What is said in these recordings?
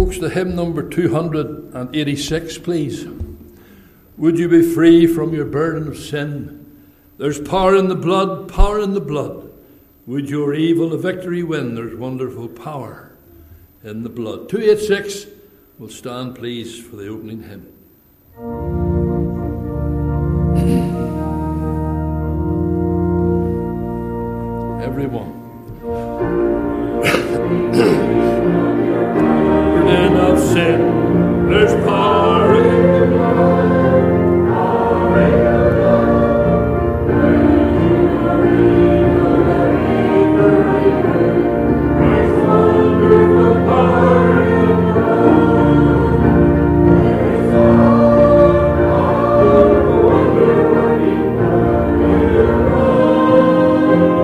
folks, to hymn number 286, please. Would you be free from your burden of sin? There's power in the blood, power in the blood. Would your evil a victory win? There's wonderful power in the blood. 286, we'll stand please for the opening hymn. Everyone. Burden of sin, there's power in the blood, power in the blood. There's wonderful power in the blood. There's all wonder working power in the blood.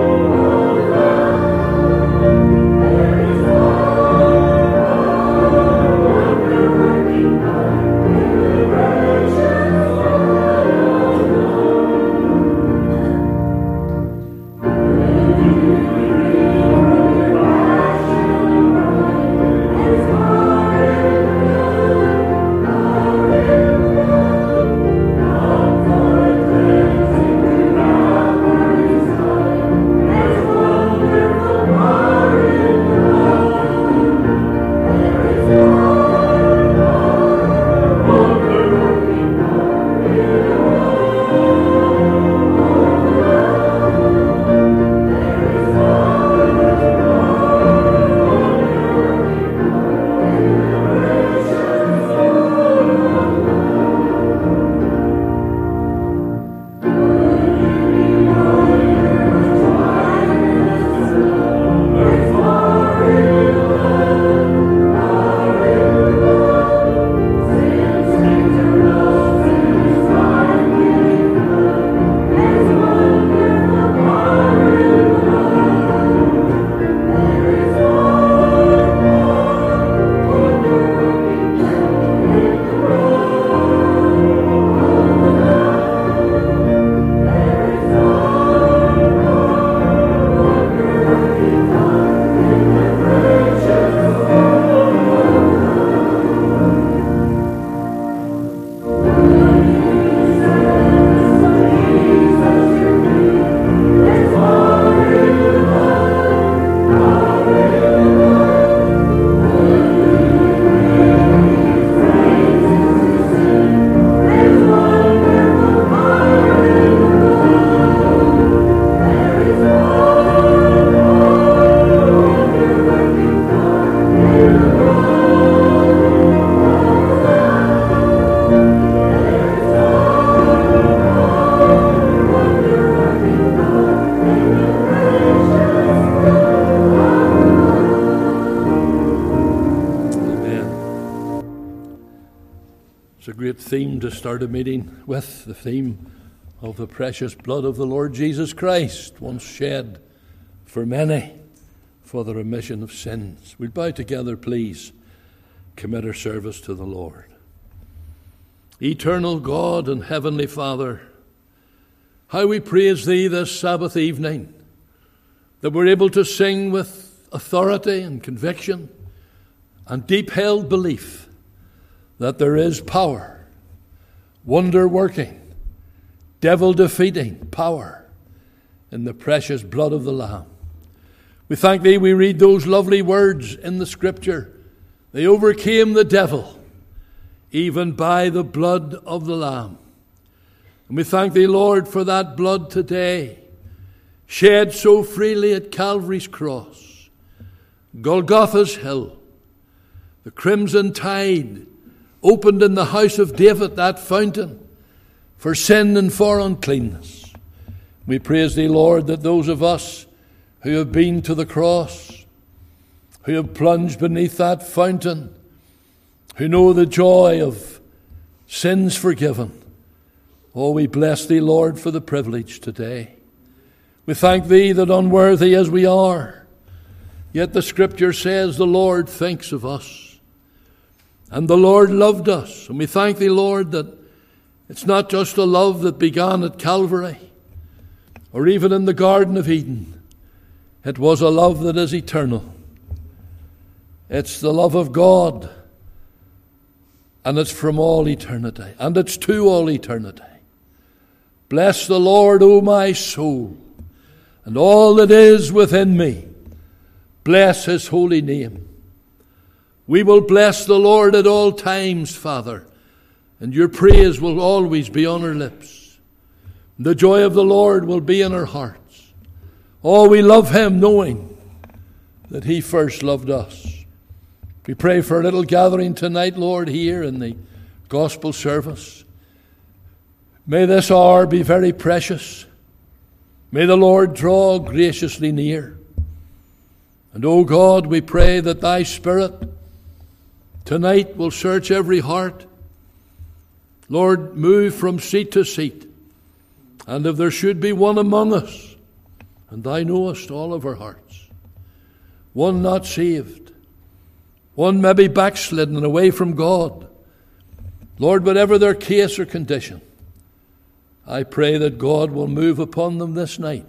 Theme to start a meeting with, the theme of the precious blood of the Lord Jesus Christ, once shed for many for the remission of sins. We'll bow together, please, commit our service to the Lord. Eternal God and Heavenly Father, how we praise Thee this Sabbath evening, that we're able to sing with authority and conviction and deep-held belief that there is power, wonder-working, devil-defeating power in the precious blood of the Lamb. We thank Thee, we read those lovely words in the Scripture. They overcame the devil, even by the blood of the Lamb. And we thank Thee, Lord, for that blood today, shed so freely at Calvary's cross, Golgotha's hill, the crimson tide opened in the house of David, that fountain for sin and for uncleanness. We praise Thee, Lord, that those of us who have been to the cross, who have plunged beneath that fountain, who know the joy of sins forgiven, oh, we bless Thee, Lord, for the privilege today. We thank Thee that unworthy as we are, yet the Scripture says the Lord thinks of us. And the Lord loved us. And we thank Thee, Lord, that it's not just a love that began at Calvary or even in the Garden of Eden. It was a love that is eternal. It's the love of God and it's from all eternity, and it's to all eternity. Bless the Lord, O my soul, and all that is within me. Bless his holy name. We will bless the Lord at all times, Father, and your praise will always be on our lips. The joy of the Lord will be in our hearts. Oh, we love him, knowing that he first loved us. We pray for a little gathering tonight, Lord, here in the gospel service. May this hour be very precious. May the Lord draw graciously near. And, O God, we pray that thy Spirit tonight will search every heart. Lord, move from seat to seat. And if there should be one among us, and thou knowest all of our hearts, one not saved, one maybe backslidden and away from God, Lord, whatever their case or condition, I pray that God will move upon them this night,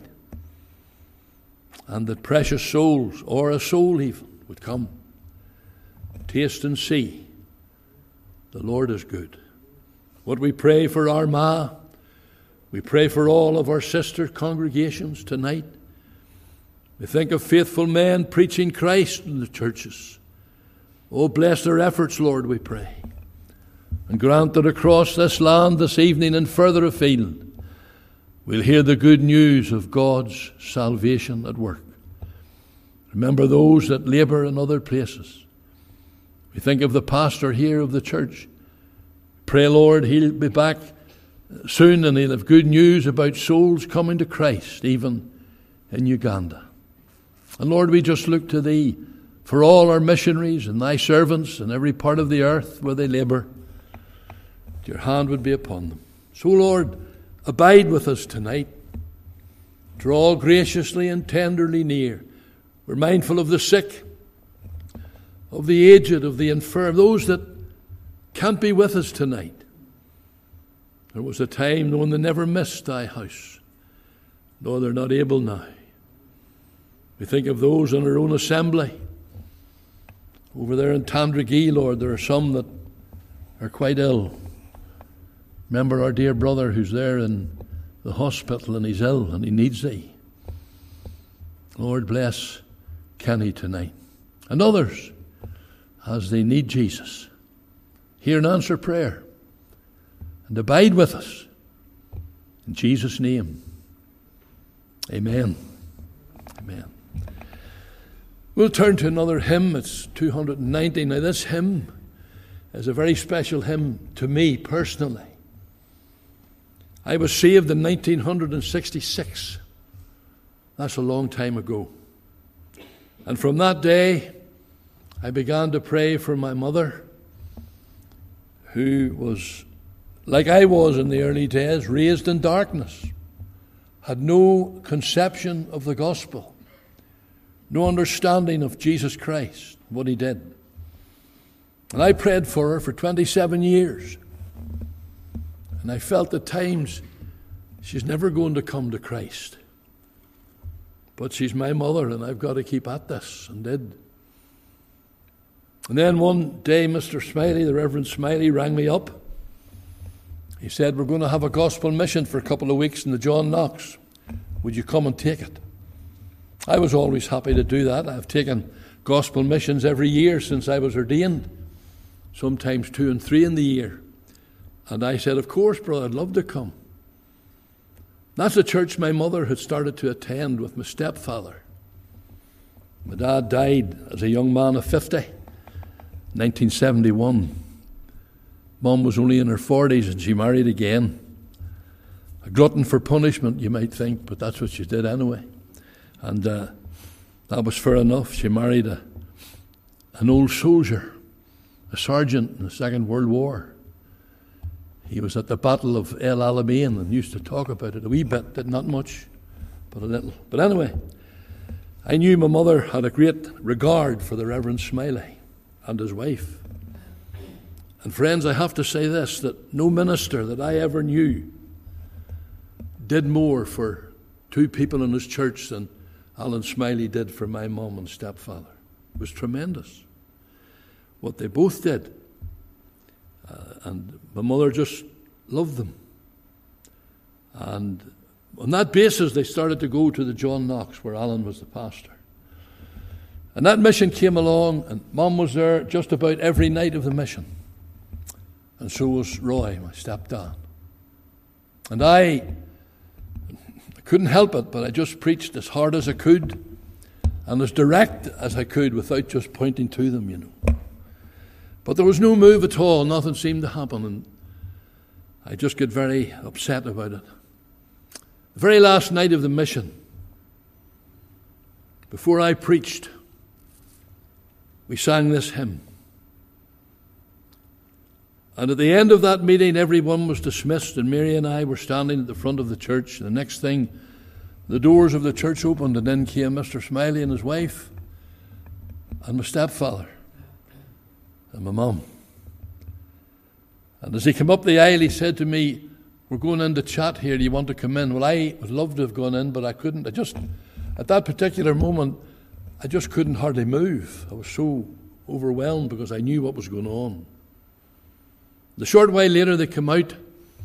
and that precious souls, or a soul even, would come, taste and see the Lord is good. What we pray for Armagh, we pray for all of our sister congregations tonight. We think of faithful men preaching Christ in the churches. Oh, bless their efforts, Lord, we pray. And grant that across this land this evening and further afield, we'll hear the good news of God's salvation at work. Remember those that labour in other places. We think of the pastor here of the church. Pray, Lord, he'll be back soon and he'll have good news about souls coming to Christ, even in Uganda. And Lord, we just look to thee for all our missionaries and thy servants in every part of the earth where they labour. Your hand would be upon them. So, Lord, abide with us tonight. Draw graciously and tenderly near. We're mindful of the sick, of the aged, of the infirm, those that can't be with us tonight. There was a time when they never missed thy house. No, they're not able now. We think of those in our own assembly. Over there in Tandragee, Lord, there are some that are quite ill. Remember our dear brother who's there in the hospital and he's ill and he needs thee. Lord, bless Kenny tonight. And others as they need Jesus. Hear and answer prayer. And abide with us. In Jesus' name. Amen. Amen. We'll turn to another hymn. It's 290. Now this hymn is a very special hymn to me personally. I was saved in 1966. That's a long time ago. And from that day, I began to pray for my mother, who was, like I was in the early days, raised in darkness, had no conception of the gospel, no understanding of Jesus Christ, what he did. And I prayed for her for 27 years. And I felt at times she's never going to come to Christ. But she's my mother and I've got to keep at this, and did. And then one day Mr. Smiley, the Reverend Smiley, rang me up. He said, we're going to have a gospel mission for a couple of weeks in the John Knox. Would you come and take it? I was always happy to do that. I've taken gospel missions every year since I was ordained, sometimes 2 and 3 in the year. And I said, of course, brother, I'd love to come. That's the church my mother had started to attend with my stepfather. My dad died as a young man of 50, 1971. Mom was only in her 40s and she married again. A glutton for punishment, you might think, but that's what she did anyway. And that was fair enough. She married an old soldier, a sergeant in the Second World War. He was at the Battle of El Alamein and used to talk about it a wee bit, did not much, but a little. But anyway, I knew my mother had a great regard for the Reverend Smiley and his wife. And friends, I have to say this, that no minister that I ever knew did more for 2 people in his church than Alan Smiley did for my mum and stepfather. It was tremendous what they both did. And my mother just loved them. And on that basis, they started to go to the John Knox, where Alan was the pastor. And that mission came along, and Mum was there just about every night of the mission. And so was Roy, my stepdad. And I couldn't help it, but I just preached as hard as I could and as direct as I could without just pointing to them, you know. But there was no move at all. Nothing seemed to happen, and I just got very upset about it. The very last night of the mission, before I preached, we sang this hymn. And at the end of that meeting, everyone was dismissed, and Mary and I were standing at the front of the church. The next thing, the doors of the church opened, and in came Mr. Smiley and his wife, and my stepfather, and my mum. And as he came up the aisle, he said to me, "We're going in to chat here. Do you want to come in?" Well, I would love to have gone in, but I couldn't. At that particular moment, I just couldn't hardly move. I was so overwhelmed because I knew what was going on. A short while later, they came out,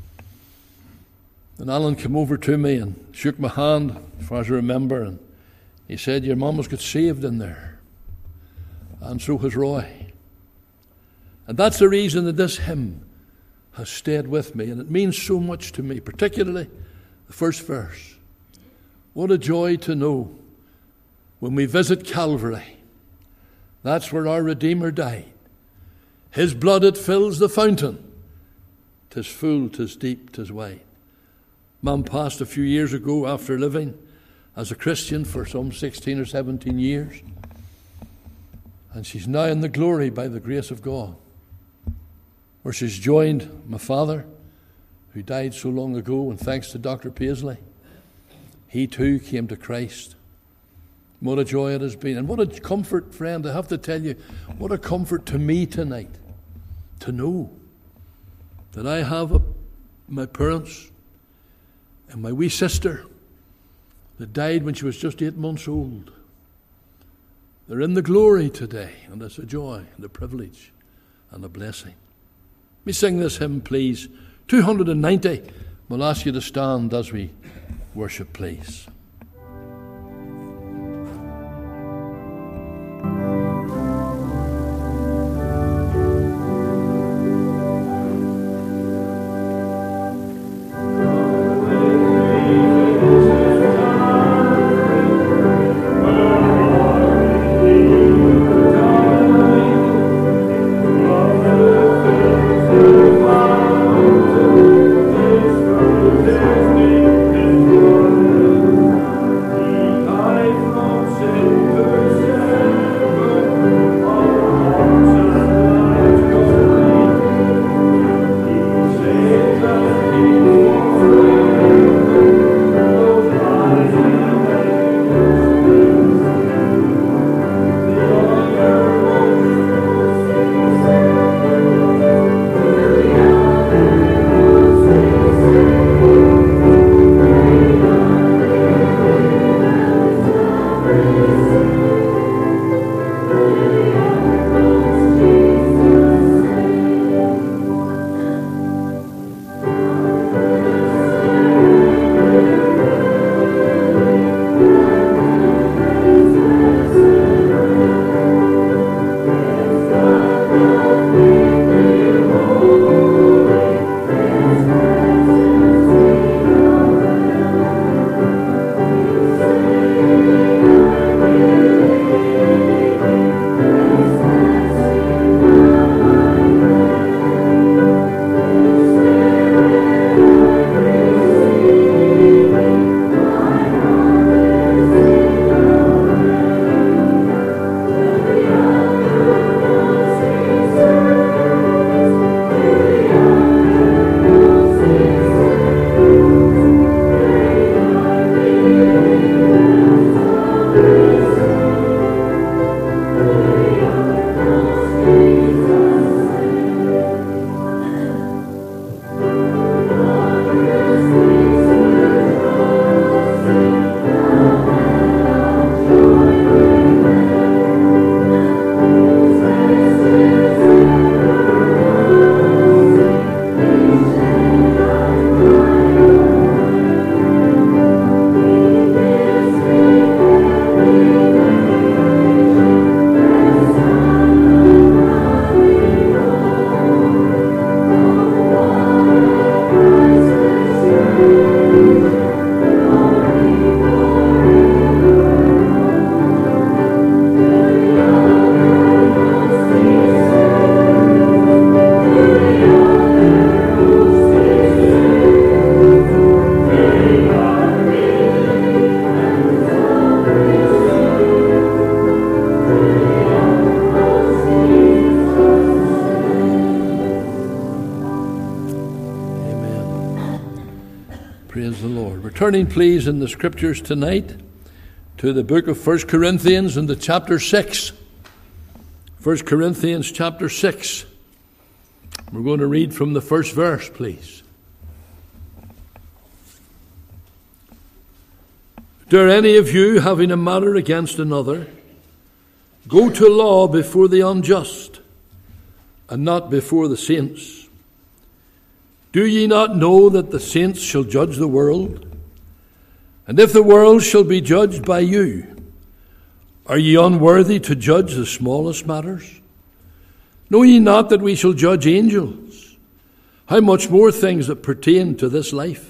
and Alan came over to me and shook my hand, as far as I remember, and he said, "Your mum has got saved in there, and so has Roy." And that's the reason that this hymn has stayed with me, and it means so much to me, particularly the first verse. What a joy to know when we visit Calvary, that's where our Redeemer died. His blood, it fills the fountain. 'Tis full, 'tis deep, 'tis wide. Mum passed a few years ago after living as a Christian for some 16 or 17 years. And she's now in the glory by the grace of God, where she's joined my father, who died so long ago, and thanks to Dr. Paisley, he too came to Christ. What a joy it has been. And what a comfort, friend, I have to tell you, what a comfort to me tonight to know that I have my parents and my wee sister that died when she was just 8 months old. They're in the glory today, and it's a joy and a privilege and a blessing. Let me sing this hymn, please. 290. We'll ask you to stand as we worship, please. Thank you. Turning, please, in the Scriptures tonight to the book of 1 Corinthians and the chapter 6. 1 Corinthians chapter 6. We're going to read from the first verse, please. Dare any of you, having a matter against another, go to law before the unjust, and not before the saints? Do ye not know that the saints shall judge the world? And if the world shall be judged by you, are ye unworthy to judge the smallest matters? Know ye not that we shall judge angels? How much more things that pertain to this life?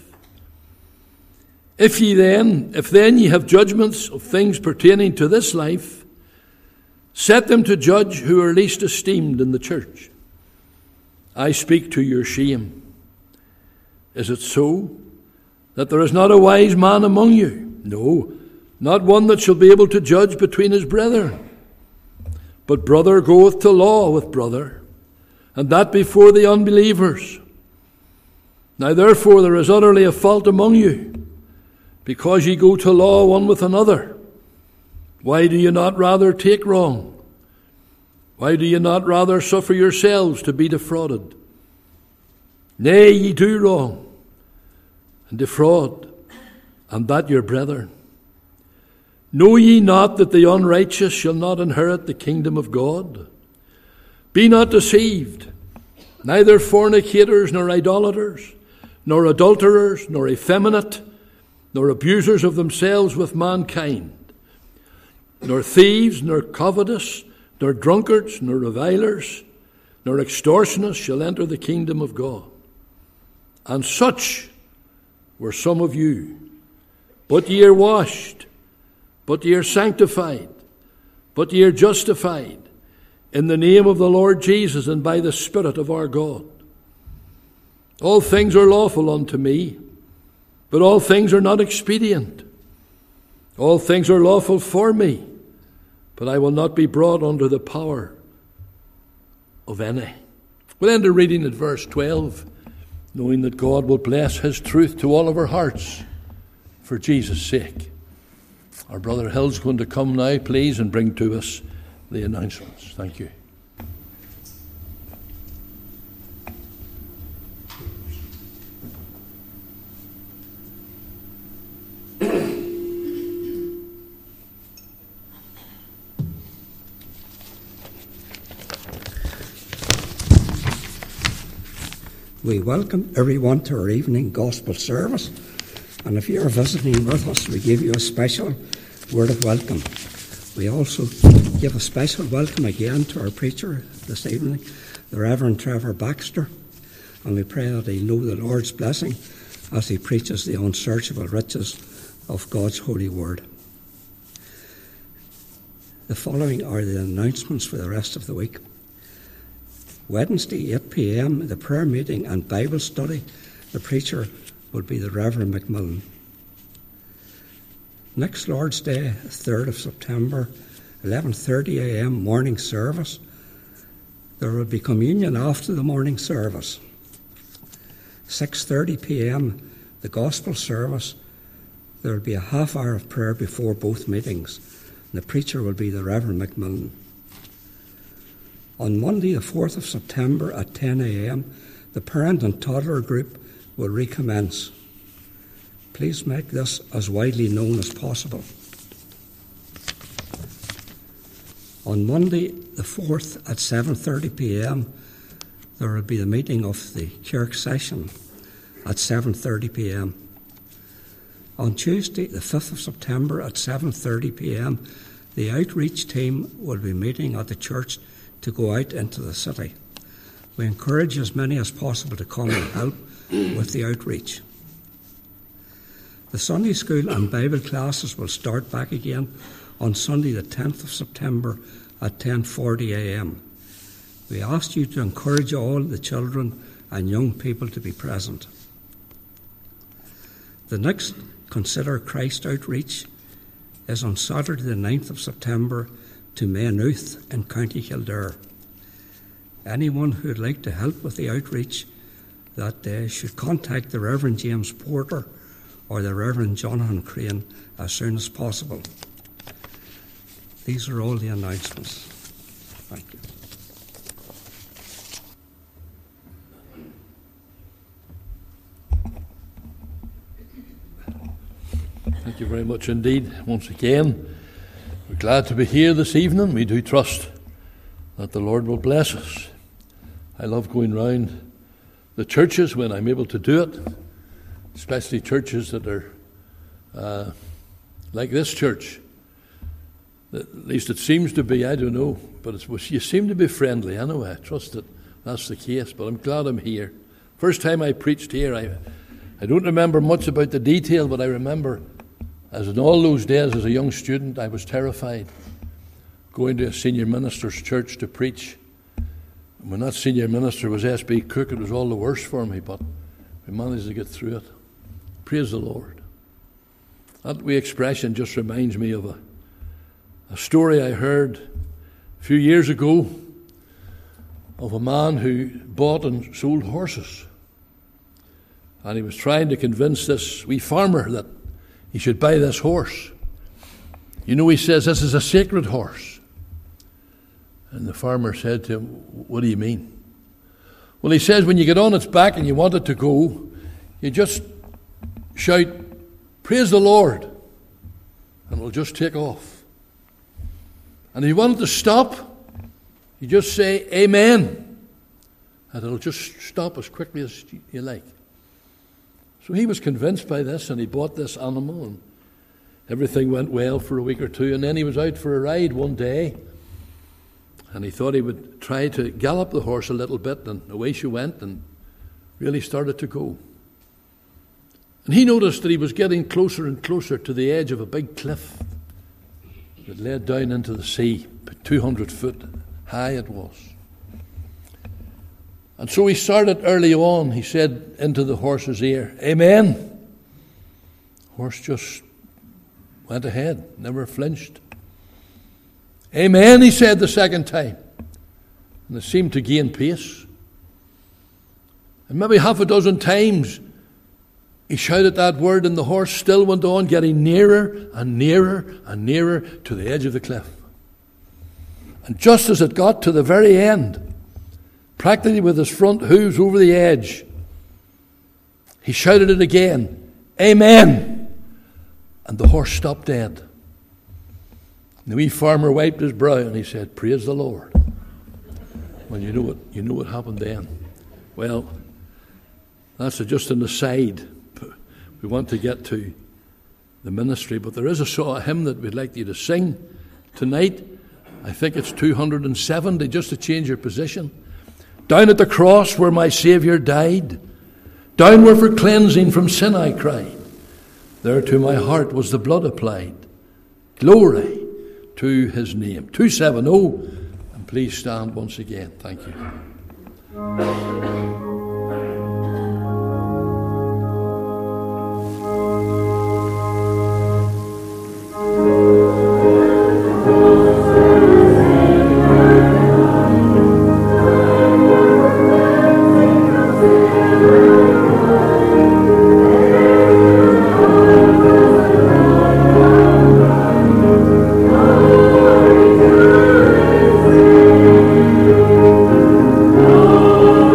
If then ye have judgments of things pertaining to this life, set them to judge who are least esteemed in the church. I speak to your shame. Is it so that there is not a wise man among you? No, not one that shall be able to judge between his brethren. But brother goeth to law with brother, and that before the unbelievers. Now therefore there is utterly a fault among you, because ye go to law one with another. Why do you not rather take wrong? Why do you not rather suffer yourselves to be defrauded? Nay, ye do wrong, and defraud, and that your brethren. Know ye not that the unrighteous shall not inherit the kingdom of God? Be not deceived, neither fornicators, nor idolaters, nor adulterers, nor effeminate, nor abusers of themselves with mankind, nor thieves, nor covetous, nor drunkards, nor revilers, nor extortioners shall enter the kingdom of God. And such were some of you. But ye are washed, but ye are sanctified, but ye are justified in the name of the Lord Jesus and by the Spirit of our God. All things are lawful unto me, but all things are not expedient. All things are lawful for me, but I will not be brought under the power of any. We'll end the reading at verse 12, knowing that God will bless his truth to all of our hearts for Jesus' sake. Our brother Hill's going to come now, please, and bring to us the announcements. Thank you. We welcome everyone to our evening gospel service, and if you're visiting with us, we give you a special word of welcome. We also give a special welcome again to our preacher this evening, the Reverend Trevor Baxter, and we pray that he know the Lord's blessing as he preaches the unsearchable riches of God's holy word. The following are the announcements for the rest of the week. Wednesday, 8 p.m, the prayer meeting and Bible study. The preacher will be the Reverend Macmillan. Next Lord's Day, 3rd of September, 11:30 a.m, morning service. There will be communion after the morning service. 6:30 p.m, the gospel service. There will be a half hour of prayer before both meetings. And the preacher will be the Reverend Macmillan. On Monday, the 4th of September at 10 a.m, the parent and toddler group will recommence. Please make this as widely known as possible. On Monday, the 4th at 7:30 p.m, there will be the meeting of the Kirk session at 7:30 p.m. On Tuesday, the 5th of September at 7:30 p.m, the outreach team will be meeting at the church to go out into the city. We encourage as many as possible to come and help with the outreach. The Sunday school and Bible classes will start back again on Sunday the 10th of September at 10:40 a.m. We ask you to encourage all the children and young people to be present. The next Consider Christ outreach is on Saturday the 9th of September to Maynooth in County Kildare. Anyone who would like to help with the outreach that day should contact the Reverend James Porter or the Reverend Jonathan Crane as soon as possible. These are all the announcements. Thank you. Thank you very much indeed. Once again, we're glad to be here this evening. We do trust that the Lord will bless us. I love going round the churches when I'm able to do it, especially churches that are like this church. At least it seems to be, I don't know, but you seem to be friendly anyway. I trust that that's the case, but I'm glad I'm here. First time I preached here, I don't remember much about the detail, but I remember, as in all those days as a young student, I was terrified going to a senior minister's church to preach. And when that senior minister was S.B. Cook, it was all the worse for me, but we managed to get through it. Praise the Lord. That wee expression just reminds me of a story I heard a few years ago of a man who bought and sold horses. And he was trying to convince this wee farmer that he should buy this horse. You know, he says, this is a sacred horse. And the farmer said to him, what do you mean? Well, he says, when you get on its back and you want it to go, you just shout, praise the Lord, and it'll just take off. And if you want it to stop, you just say, amen, and it'll just stop as quickly as you like. So he was convinced by this, and he bought this animal, and everything went well for a week or two. And then he was out for a ride one day, and he thought he would try to gallop the horse a little bit, and away she went and really started to go. And he noticed that he was getting closer and closer to the edge of a big cliff that led down into the sea, 200 foot high it was. And so he started early on, he said into the horse's ear, amen. Horse just went ahead, never flinched. Amen, he said the second time. And it seemed to gain pace. And maybe half a dozen times he shouted that word, and the horse still went on, getting nearer and nearer and nearer to the edge of the cliff. And just as it got to the very end, practically with his front hooves over the edge, he shouted it again, amen. And the horse stopped dead. And the wee farmer wiped his brow and he said, praise the Lord. Well, you know what happened then. Well, that's just an aside. We want to get to the ministry, but there is a hymn that we'd like you to sing tonight. I think it's 270, just to change your position. Down at the cross where my Saviour died, down where for cleansing from sin I cried, there to my heart was the blood applied. Glory to his name. 270, and please stand once again. Thank you. Oh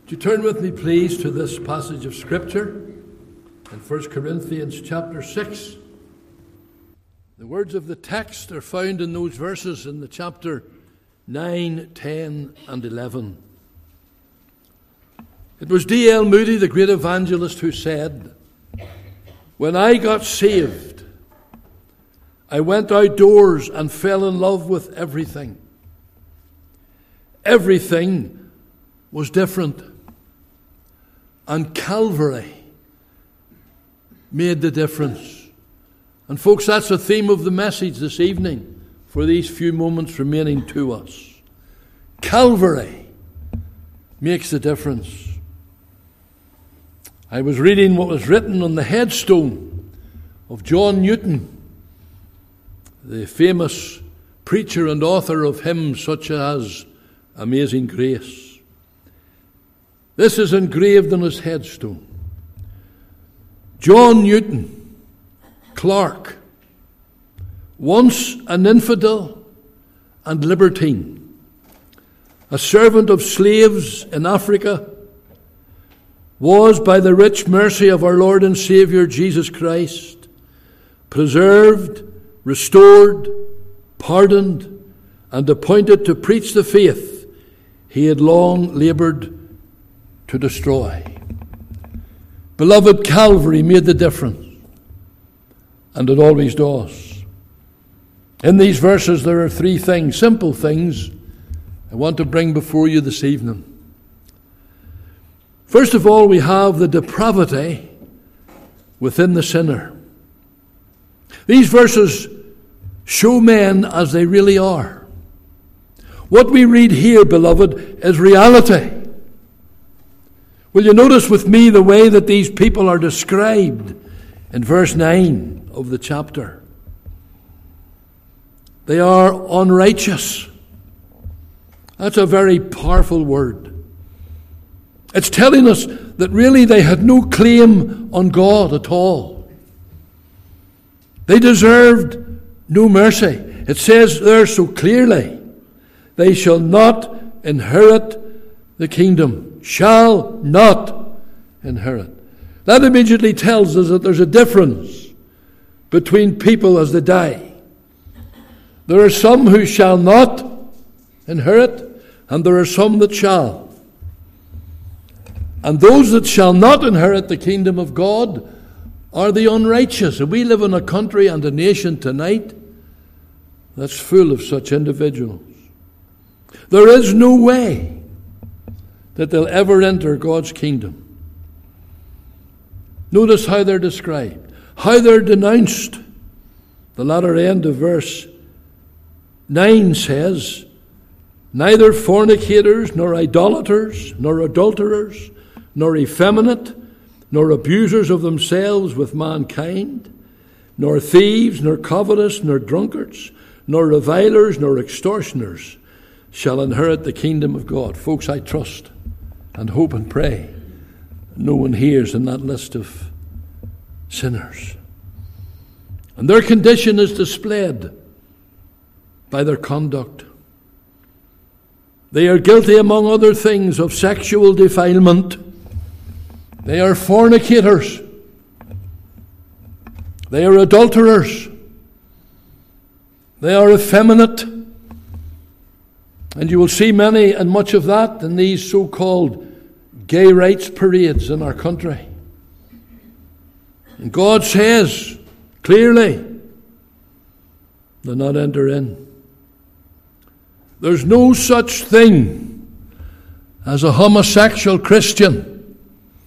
Would you turn with me, please, to this passage of Scripture in 1 Corinthians chapter 6. The words of the text are found in those verses in the chapter 9, 10, and 11. It was D.L. Moody, the great evangelist, who said, "When I got saved, I went outdoors and fell in love with everything. Everything was different. And Calvary made the difference." And folks, that's the theme of the message this evening for these few moments remaining to us. Calvary makes the difference. I was reading what was written on the headstone of John Newton, the famous preacher and author of hymns such as Amazing Grace. This is engraved on his headstone. John Newton, clerk, once an infidel and libertine, a servant of slaves in Africa, was by the rich mercy of our Lord and Saviour Jesus Christ preserved, restored, pardoned, and appointed to preach the faith he had long laboured to destroy. Beloved, Calvary made the difference, and it always does. In these verses there are three things, simple things, I want to bring before you this evening. First of all, we have the depravity within the sinner. These verses show men as they really are. What we read here, beloved, is reality. Will you notice with me the way that these people are described in verse 9 of the chapter? They are unrighteous. That's a very powerful word. It's telling us that really they had no claim on God at all. They deserved no mercy. It says there so clearly, they shall not inherit the kingdom. Shall not inherit. That immediately tells us that there's a difference between people as they die. There are some who shall not inherit, and there are some that shall. And those that shall not inherit the kingdom of God are the unrighteous. And we live in a country and a nation tonight that's full of such individuals. There is no way that they'll ever enter God's kingdom. Notice how they're described, how they're denounced. The latter end of verse 9 says, "Neither fornicators, nor idolaters, nor adulterers, nor effeminate, nor abusers of themselves with mankind, nor thieves, nor covetous, nor drunkards, nor revilers, nor extortioners shall inherit the kingdom of God." Folks, I trust and hope and pray no one hears in that list of sinners. And their condition is displayed by their conduct. They are guilty, among other things, of sexual defilement. They are fornicators. They are adulterers. They are effeminate. And you will see many and much of that in these so-called gay rights parades in our country. And God says clearly, they'll not enter in. There's no such thing as a homosexual Christian.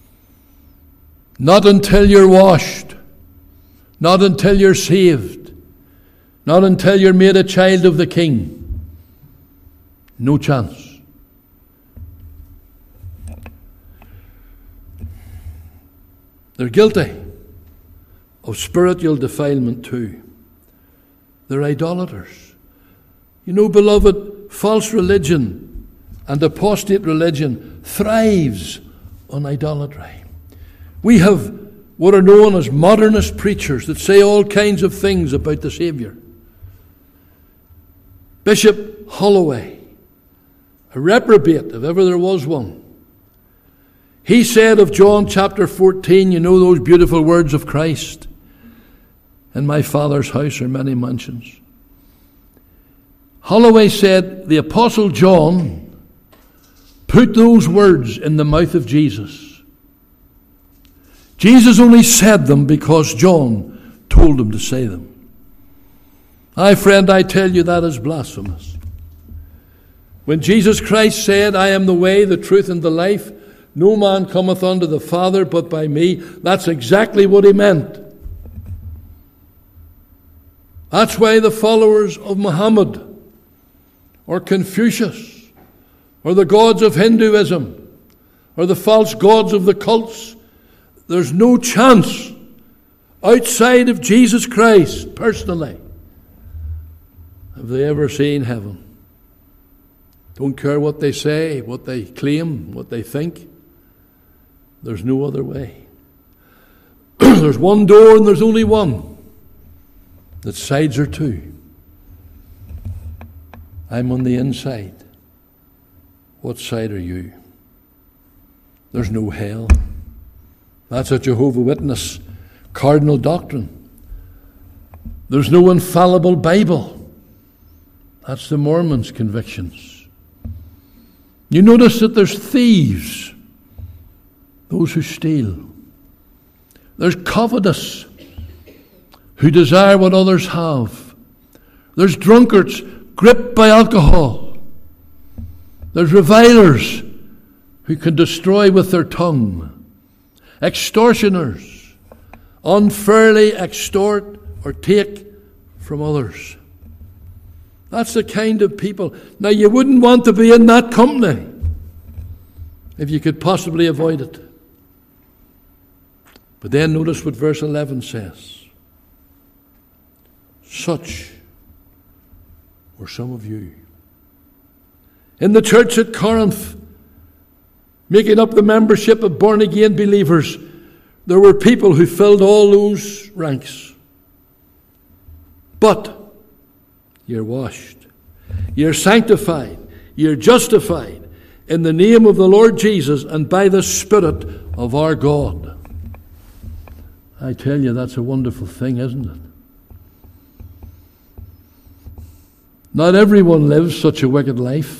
Not until you're washed. Not until you're saved. Not until you're made a child of the King. No chance. They're guilty of spiritual defilement too. They're idolaters. You know, beloved, false religion and apostate religion thrives on idolatry. We have what are known as modernist preachers that say all kinds of things about the Saviour. Bishop Holloway, a reprobate, if ever there was one, He said of John chapter 14, you know those beautiful words of Christ, "In my Father's house are many mansions." Holloway said the Apostle John put those words in the mouth of Jesus. Jesus only said them because John told him to say them. My friend, I tell you that is blasphemous. When Jesus Christ said, "I am the way, the truth, and the life, no man cometh unto the Father but by me," that's exactly what he meant. That's why the followers of Muhammad or Confucius or the gods of Hinduism or the false gods of the cults, there's no chance outside of Jesus Christ personally have they ever seen heaven. Don't care what they say, what they claim, what they think. There's no other way. There's one door and there's only one. The sides are two. I'm on the inside. What side are you? There's no hell. That's a Jehovah's Witness cardinal doctrine. There's no infallible Bible. That's the Mormons' convictions. You notice that there's thieves, those who steal. There's covetous, who desire what others have. There's drunkards gripped by alcohol. There's revilers who can destroy with their tongue. Extortioners unfairly extort or take from others. That's the kind of people. Now, you wouldn't want to be in that company if you could possibly avoid it. But then notice what verse 11 says. Such were some of you. In the church at Corinth, making up the membership of born-again believers, there were people who filled all those ranks. But you're washed, you're sanctified, you're justified in the name of the Lord Jesus and by the Spirit of our God. I tell you, that's a wonderful thing, isn't it? Not everyone lives such a wicked life,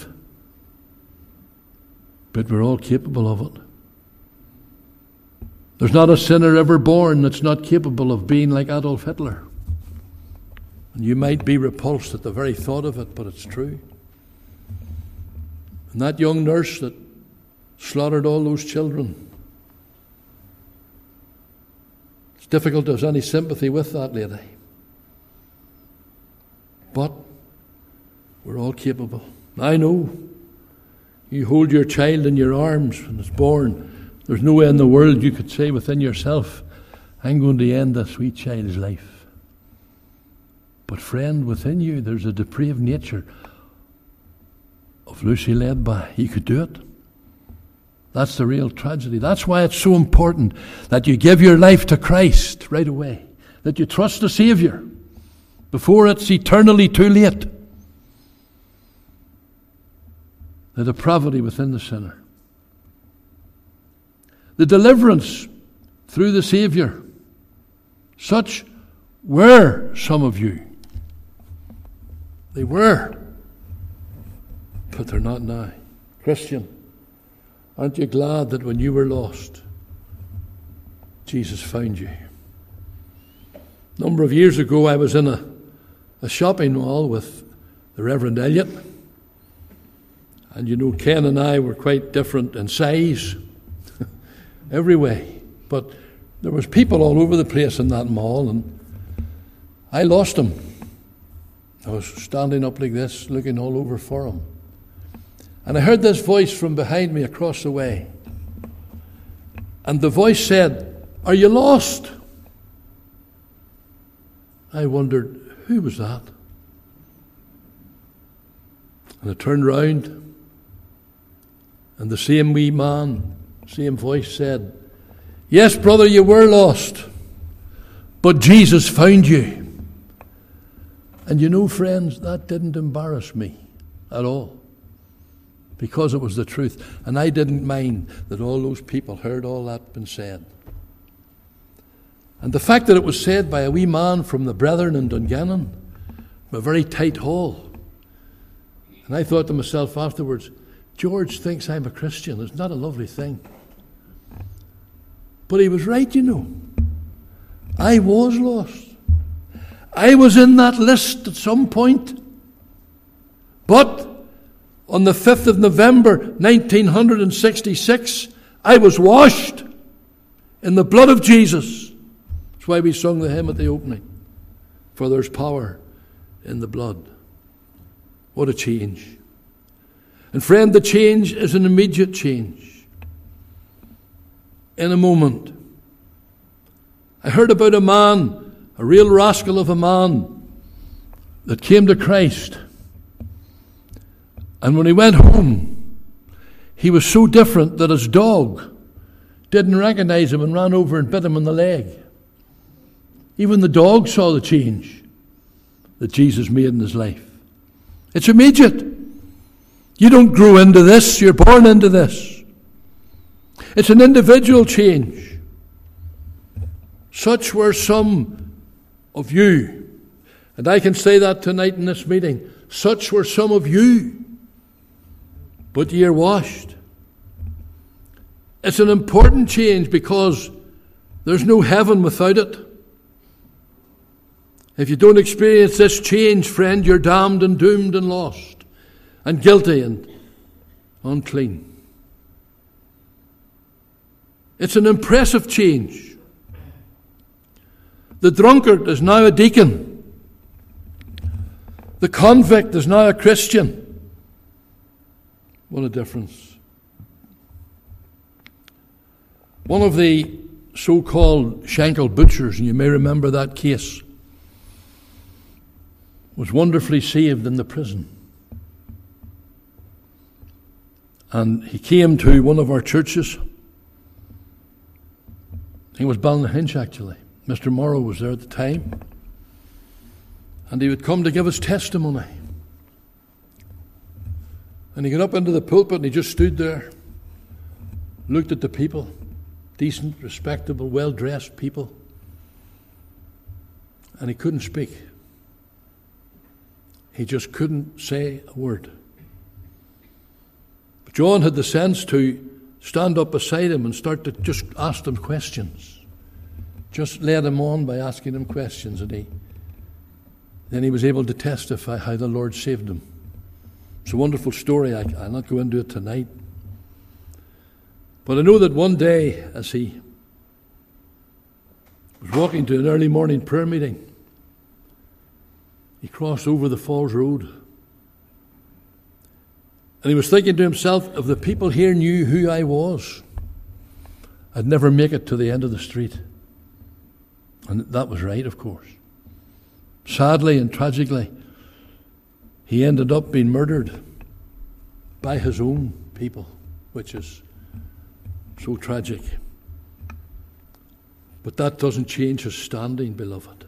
but we're all capable of it. There's not a sinner ever born that's not capable of being like Adolf Hitler. And you might be repulsed at the very thought of it, but it's true. And that young nurse that slaughtered all those children, it's difficult to have any sympathy with that lady. But we're all capable. I know. You hold your child in your arms when it's born. There's no way in the world you could say within yourself, I'm going to end this sweet child's life. But friend, within you there's a depraved nature of Lucy Ledby. You could do it. That's the real tragedy. That's why it's so important that you give your life to Christ right away. That you trust the Saviour before it's eternally too late. The depravity within the sinner. The deliverance through the Saviour. Such were some of you. They were, but they're not now. Christian, aren't you glad that when you were lost, Jesus found you? A number of years ago, I was in a shopping mall with the Reverend Elliot. And you know, Ken and I were quite different in size, every way. But there was people all over the place in that mall, and I lost him. I was standing up like this, looking all over for him. And I heard this voice from behind me across the way. And the voice said, "Are you lost?" I wondered, who was that? And I turned round, and the same wee man, same voice said, "Yes, brother, you were lost, but Jesus found you." And you know, friends, that didn't embarrass me at all. because it was the truth. And I didn't mind that all those people heard all that been said. And the fact that it was said by a wee man from the Brethren in Dungannon, from a very tight hall. And I thought to myself afterwards, George thinks I'm a Christian. Isn't that a lovely thing? But he was right, you know. I was lost. I was in that list at some point. But on the 5th of November 1966, I was washed in the blood of Jesus. That's why we sung the hymn at the opening. For there's power in the blood. What a change. And friend, the change is an immediate change. In a moment. I heard about a man, a real rascal of a man, that came to Christ. And when he went home, he was so different that his dog didn't recognize him and ran over and bit him in the leg. Even the dog saw the change that Jesus made in his life. It's immediate. You don't grow into this, you're born into this. It's an individual change. Such were some of you. And I can say that tonight in this meeting. Such were some of you. But ye are washed. It's an important change because there's no heaven without it. If you don't experience this change, friend, you're damned and doomed and lost and guilty and unclean. It's an impressive change. The drunkard is now a deacon. The convict is now a Christian. What a difference. One of the so-called Shankill butchers, and you may remember that case, was wonderfully saved in the prison. And he came to one of our churches. He was Ballynahinch, actually. Mr. Morrow was there at the time. And he would come to give his testimony. And he got up into the pulpit and he just stood there, looked at the people, decent, respectable, well-dressed people. And he couldn't speak. He just couldn't say a word. But John had the sense to stand up beside him and start to just ask them questions. Just led him on by asking him questions. And then he was able to testify how the Lord saved him. It's a wonderful story. I'll not go into it tonight. But I know that one day, as he was walking to an early morning prayer meeting, he crossed over the Falls Road. And he was thinking to himself, if the people here knew who I was, I'd never make it to the end of the street. And that was right, of course. Sadly and tragically, he ended up being murdered by his own people, which is so tragic. But that doesn't change his standing, beloved.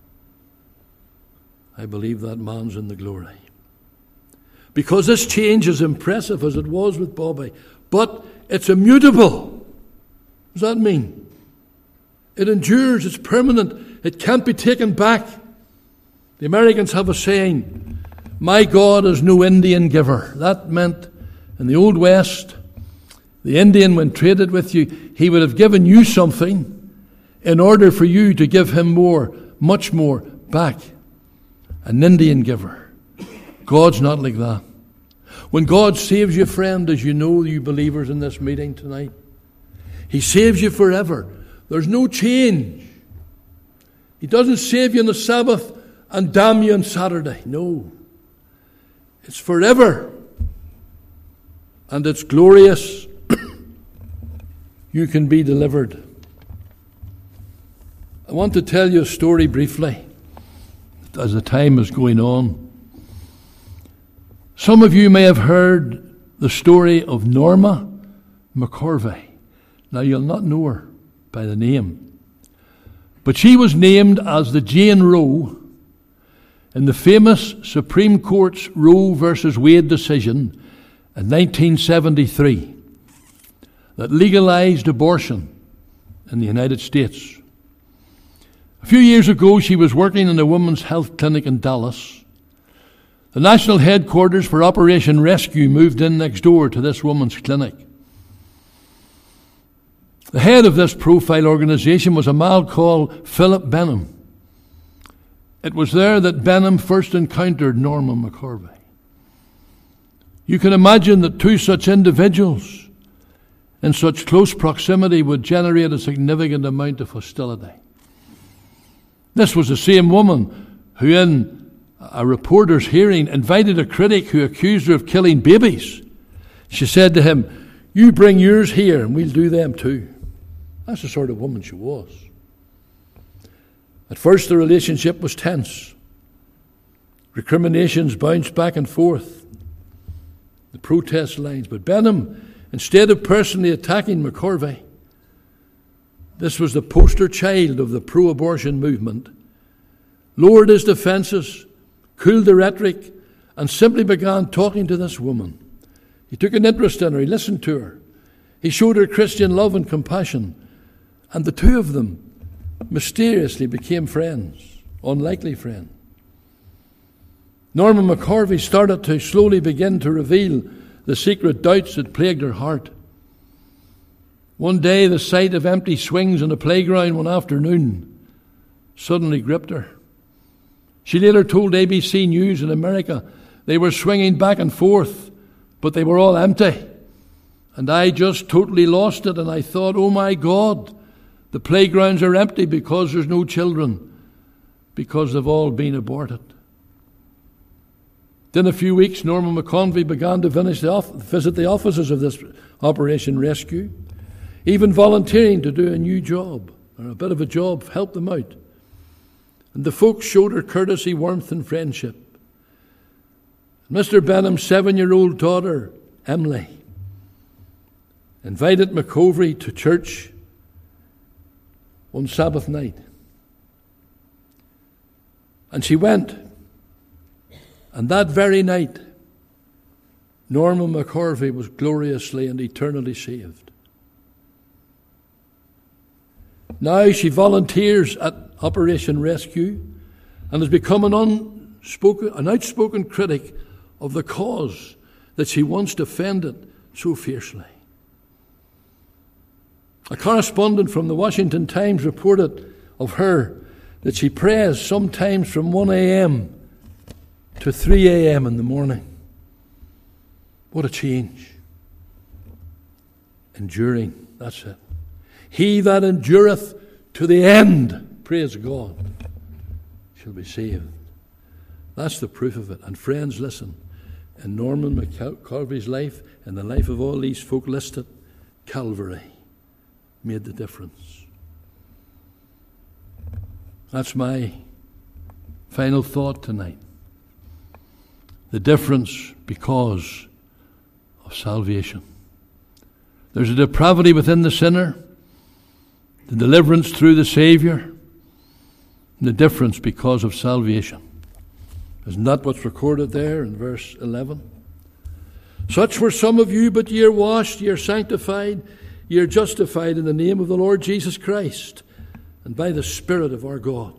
I believe that man's in the glory. Because this change is impressive as it was with Bobby, but it's immutable. What does that mean? It endures, it's permanent, it can't be taken back. The Americans have a saying, my God is no Indian giver. That meant in the Old West, the Indian, when traded with you, he would have given you something in order for you to give him more, much more, back. An Indian giver. God's not like that. When God saves you, friend, as you know, you believers in this meeting tonight, He saves you forever. There's no change. He doesn't save you on the Sabbath and damn you on Saturday. No. It's forever. And it's glorious. You can be delivered. I want to tell you a story briefly as the time is going on. Some of you may have heard the story of Norma McCorvey. Now, you'll not know her by the name, but she was named as the Jane Roe in the famous Supreme Court's Roe versus Wade decision in 1973 that legalized abortion in the United States. A few years ago, she was working in a women's health clinic in Dallas. The national headquarters for Operation Rescue moved in next door to this woman's clinic. The head of this profile organization was a man called Philip Benham. It was there that Benham first encountered Norma McCorvey. You can imagine that two such individuals in such close proximity would generate a significant amount of hostility. This was the same woman who, in a reporter's hearing, invited a critic who accused her of killing babies. She said to him, "You bring yours here and we'll do them too." That's the sort of woman she was. At first the relationship was tense. Recriminations bounced back and forth. The protest lines. But Benham, instead of personally attacking McCorvey, this was the poster child of the pro-abortion movement, lowered his defences, cooled the rhetoric, and simply began talking to this woman. He took an interest in her. He listened to her. He showed her Christian love and compassion. And the two of them mysteriously became friends, unlikely friends. Norma McCorvey started to slowly begin to reveal the secret doubts that plagued her heart. One day, the sight of empty swings on a playground one afternoon suddenly gripped her. She later told ABC News in America they were swinging back and forth, but they were all empty. And I just totally lost it, and I thought, oh my God, the playgrounds are empty because there's no children, because they've all been aborted. Then a few weeks, Norma McCorvey began to visit the offices of this Operation Rescue, even volunteering to do a new job, or a bit of a job, help them out. And the folks showed her courtesy, warmth and friendship. Mr. Benham's 7-year-old daughter, Emily, invited McCorvey to church one Sabbath night. And she went. And that very night, Norma McCorvey was gloriously and eternally saved. Now she volunteers at Operation Rescue and has become an outspoken critic of the cause that she once defended so fiercely. A correspondent from the Washington Times reported of her that she prays sometimes from 1 a.m. to 3 a.m. in the morning. What a change. Enduring, that's it. He that endureth to the end, praise God, shall be saved. That's the proof of it. And friends, listen, in Norman McCorvey's life, and the life of all these folk listed, Calvary made the difference. That's my final thought tonight. The difference because of salvation. There's a depravity within the sinner, the deliverance through the Saviour, and the difference because of salvation. Isn't that what's recorded there in verse 11? Such were some of you, but ye are washed, ye are sanctified, ye are justified in the name of the Lord Jesus Christ, and by the Spirit of our God.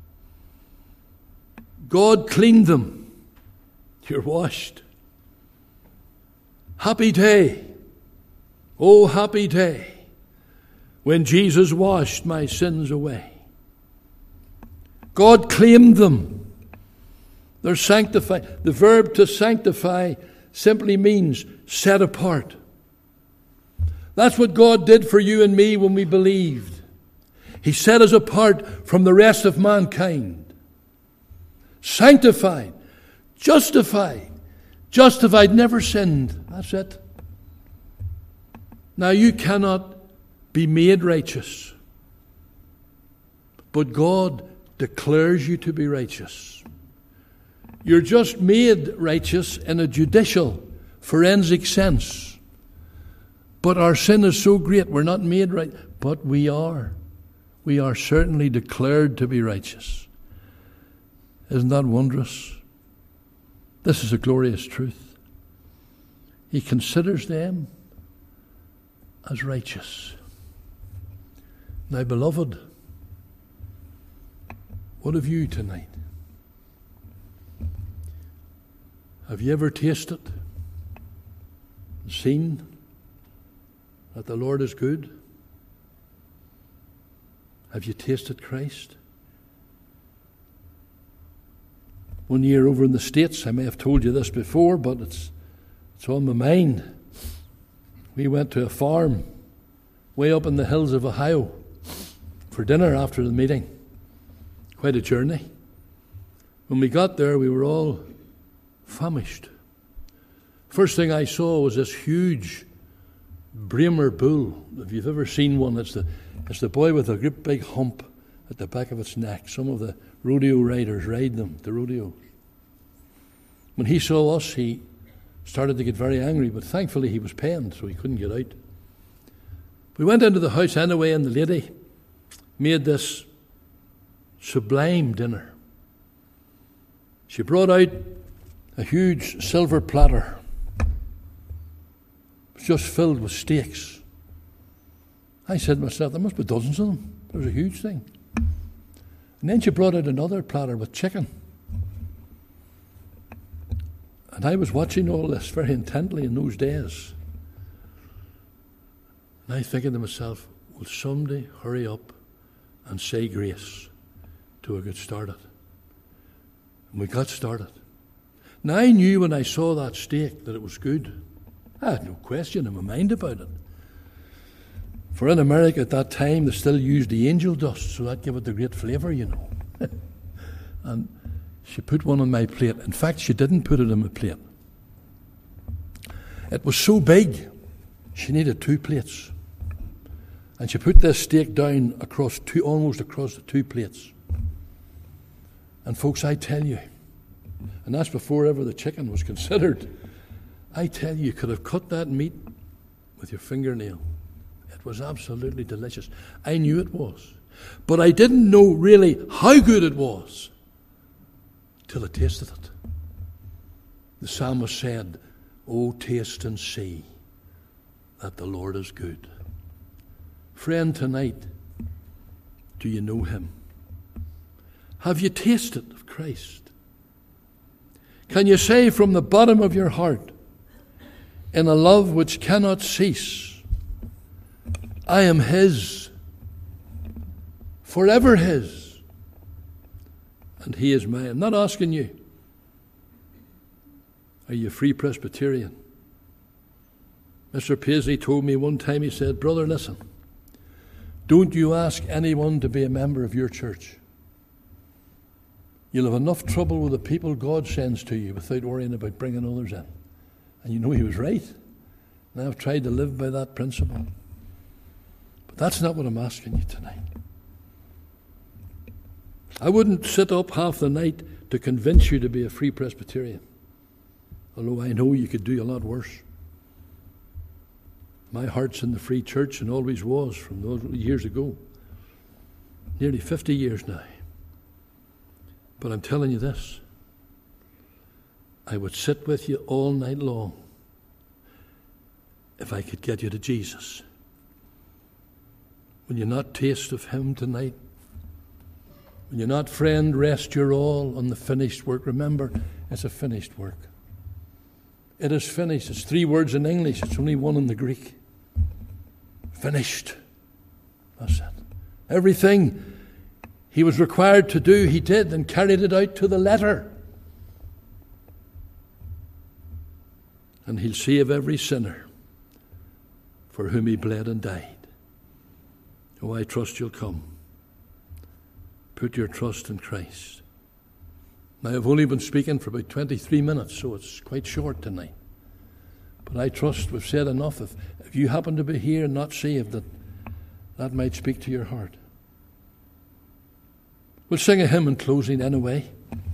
God cleaned them. You're washed. Happy day. Oh, happy day when Jesus washed my sins away. God claimed them. They're sanctified. The verb to sanctify simply means set apart. That's what God did for you and me when we believed. He set us apart from the rest of mankind. Sanctified. Justified. Justified, never sinned. That's it. Now you cannot be made righteous, but God declares you to be righteous. You're just made righteous in a judicial, forensic sense. But our sin is so great, we're not made right, but we are. We are certainly declared to be righteous. Isn't that wondrous? This is a glorious truth. He considers them as righteous. Now, beloved, what have you tonight? Have you ever tasted and seen that the Lord is good? Have you tasted Christ? One year over in the States, I may have told you this before, but it's on my mind. We went to a farm way up in the hills of Ohio for dinner after the meeting. Quite a journey. When we got there, we were all famished. First thing I saw was this huge Bremer bull. If you've ever seen one, it's the boy with a great big hump at the back of its neck. Some of the rodeo riders ride them, the rodeos. When he saw us, he started to get very angry, but thankfully he was penned, so he couldn't get out. We went into the house anyway, and the lady made this sublime dinner. She brought out a huge silver platter. It was just filled with steaks. I said to myself, there must be dozens of them. It was a huge thing. And then she brought out another platter with chicken. And I was watching all this very intently in those days. And I thinking to myself, will somebody hurry up and say grace till we get started? And we got started. Now I knew when I saw that steak that it was good. I had no question in my mind about it. For in America at that time, they still used the angel dust, so that gave it the great flavour, you know. And she put one on my plate. In fact, she didn't put it on my plate. It was so big, she needed 2 plates. And she put this steak down almost across the 2 plates. And folks, I tell you, and that's before ever the chicken was considered, I tell you could have cut that meat with your fingernail. It was absolutely delicious. I knew it was. But I didn't know really how good it was till I tasted it. The psalmist said, "Oh, taste and see that the Lord is good." Friend, tonight, do you know him? Have you tasted of Christ? Can you say from the bottom of your heart, in a love which cannot cease, I am his, forever his, and he is mine? I'm not asking you, are you a Free Presbyterian? Mr. Paisley told me one time, he said, "Brother, listen, don't you ask anyone to be a member of your church. You'll have enough trouble with the people God sends to you without worrying about bringing others in." And you know he was right. And I've tried to live by that principle. But that's not what I'm asking you tonight. I wouldn't sit up half the night to convince you to be a Free Presbyterian, although I know you could do a lot worse. My heart's in the Free Church and always was from those years ago. Nearly 50 years now. But I'm telling you this, I would sit with you all night long if I could get you to Jesus. Will you not taste of him tonight? Will you not, friend, rest your all on the finished work? Remember, it's a finished work. It is finished. It's 3 words in English. It's only 1 in the Greek. Finished. That's it. Everything he was required to do, he did and carried it out to the letter. And he'll save every sinner for whom he bled and died. Oh, I trust you'll come. Put your trust in Christ. Now, I've only been speaking for about 23 minutes, so it's quite short tonight. But I trust we've said enough. If you happen to be here and not saved, that might speak to your heart. We'll sing a hymn in closing anyway.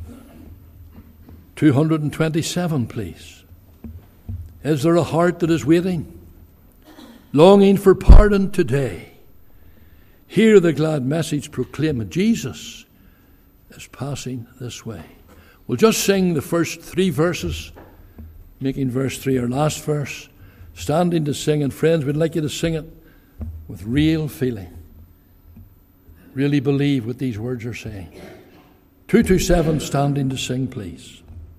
227, please. Is there a heart that is waiting, longing for pardon today? Hear the glad message proclaiming Jesus is passing this way. We'll just sing the first 3 verses making verse 3 our last verse, standing to sing. And friends, we'd like you to sing it with real feeling. Really believe what these words are saying. 227, standing to sing, please.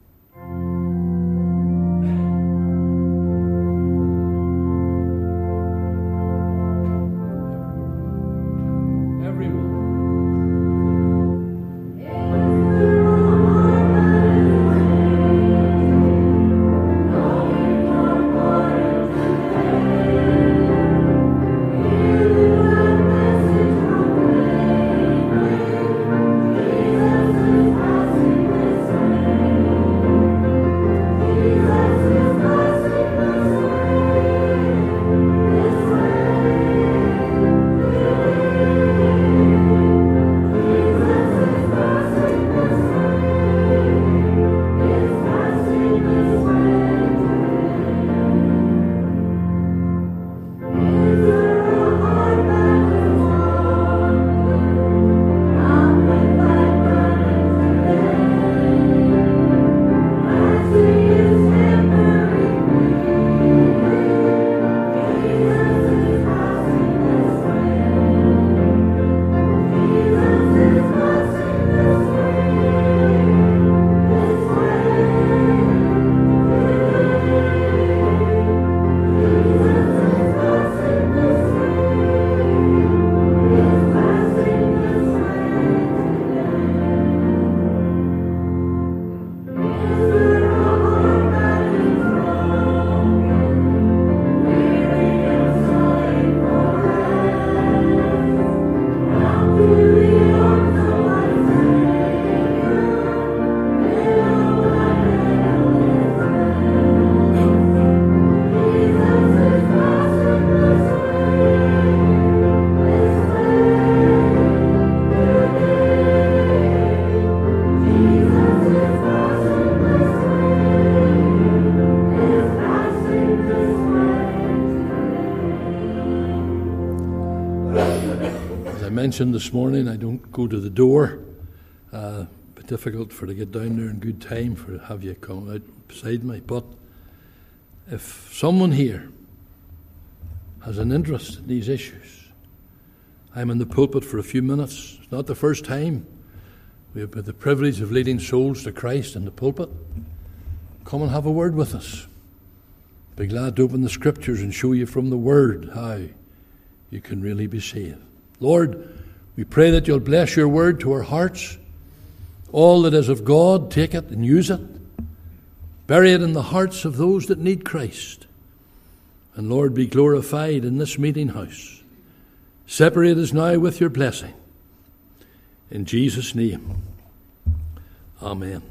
Mentioned this morning, I don't go to the door. But difficult for to get down there in good time for to have you come out beside me. But if someone here has an interest in these issues, I'm in the pulpit for a few minutes. It's not the first time we have had the privilege of leading souls to Christ in the pulpit. Come and have a word with us. Be glad to open the Scriptures and show you from the Word how you can really be saved. Lord, we pray that you'll bless your word to our hearts. All that is of God, take it and use it. Bury it in the hearts of those that need Christ. And Lord, be glorified in this meeting house. Separate us now with your blessing. In Jesus' name, amen.